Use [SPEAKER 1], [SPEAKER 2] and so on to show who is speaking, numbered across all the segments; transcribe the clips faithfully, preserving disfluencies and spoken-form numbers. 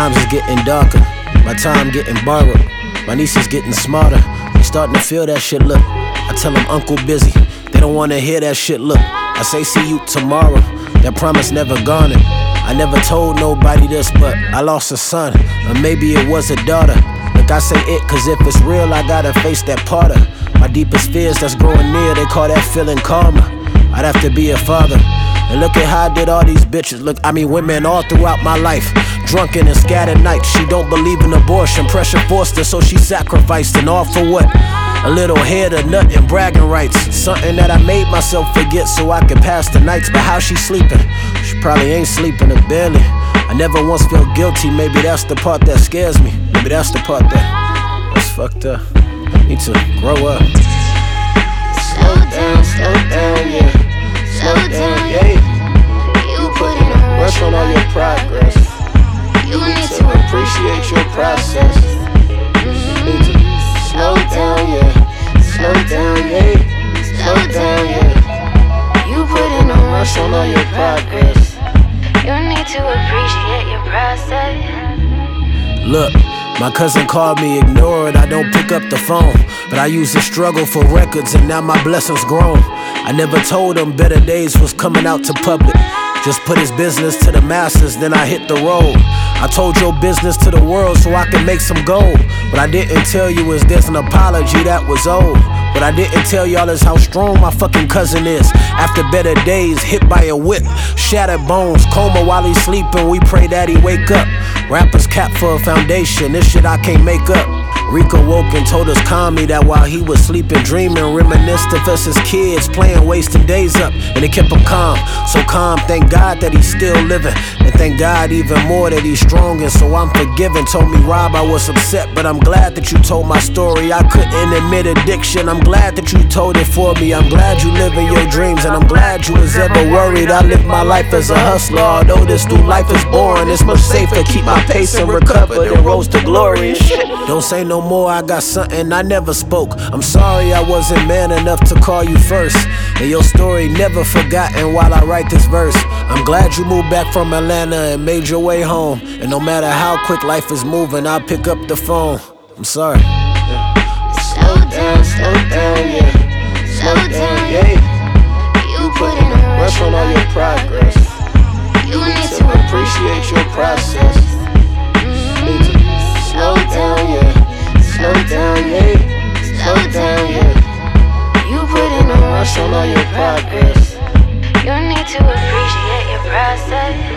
[SPEAKER 1] Times is getting darker, my time getting borrowed. My niece is getting smarter, they starting to feel that shit, look. I tell them Uncle busy, they don't wanna hear that shit, look. I say see you tomorrow, that promise never garnered. I never told nobody this, but I lost a son, or maybe it was a daughter. Look, I say it, cause if it's real, I gotta face that part of my deepest fears that's growing near, they call that feeling karma. I'd have to be a father. And look at how I did all these bitches. Look, I mean women all throughout my life. Drunken and scattered nights. She don't believe in abortion. Pressure forced her, so she sacrificed. And all for what? A little head, a nut, and bragging rights. Something that I made myself forget so I could pass the nights. But how she sleeping? She probably ain't sleeping, or barely. I never once felt guilty. Maybe that's the part that scares me. Maybe that's the part that that's fucked up. Need to grow up.
[SPEAKER 2] Slow down, slow down, yeah. Slow down, yeah. You put in a rush on all your progress. You need to appreciate your process. Need to slow down, yeah. Slow down, yeah. Slow down, yeah. You put in a rush on all your progress. You need to appreciate your process.
[SPEAKER 1] Look, my cousin called me, ignore it, I don't pick up the phone. But I used to struggle for records and now my blessings grown. I never told him better days was coming out to public. Just put his business to the masses, then I hit the road. I told your business to the world so I can make some gold. What I didn't tell you is there's an apology that was owed. What I didn't tell y'all is how strong my fucking cousin is. After better days, hit by a whip, shattered bones, coma while he's sleeping, we pray that he wake up. Rappers cap for a foundation, this shit I can't make up. Rico woke and told us calmly that while he was sleeping, dreaming, reminisced of us as kids, playing, wasting days up, and it kept him calm. So calm, thank God that he's still living, and thank God even more that he's strong, and so I'm forgiven. Told me Rob I was upset, but I'm glad that you told my story. I couldn't admit addiction, I'm glad that you told it for me. I'm glad you live in your dreams, and I'm glad you was ever worried. I live my life as a hustler, although this new life is boring. It's much safer, keep my pace and recover, then rose to glory and shit. Don't say no more, I got something I never spoke. I'm sorry I wasn't man enough to call you first, and your story never forgotten while I write this verse. I'm glad you moved back from Atlanta and made your way home, and no matter how quick life is moving, I'll pick up the phone. I'm sorry.
[SPEAKER 2] Slow down, slow down, yeah. Slow down, yeah. You put in a rush on all your progress. You need to appreciate your process. Need to slow down, yeah. Slow down, yeah. Slow down, yeah. You put in a rush on all your progress. You need to appreciate your process.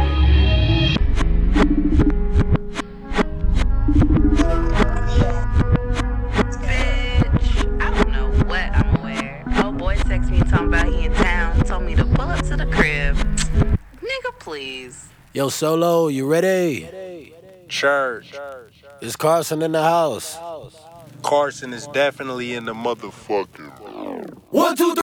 [SPEAKER 3] Bitch, I don't know what I'm aware. Oh boy text me talking about he in town. Told me to pull up to the crib. Nigga, please.
[SPEAKER 1] Yo, Solo, you ready?
[SPEAKER 4] Church.
[SPEAKER 1] Is Carson in the house?
[SPEAKER 4] Carson is definitely in the motherfucking.
[SPEAKER 1] One, two, three.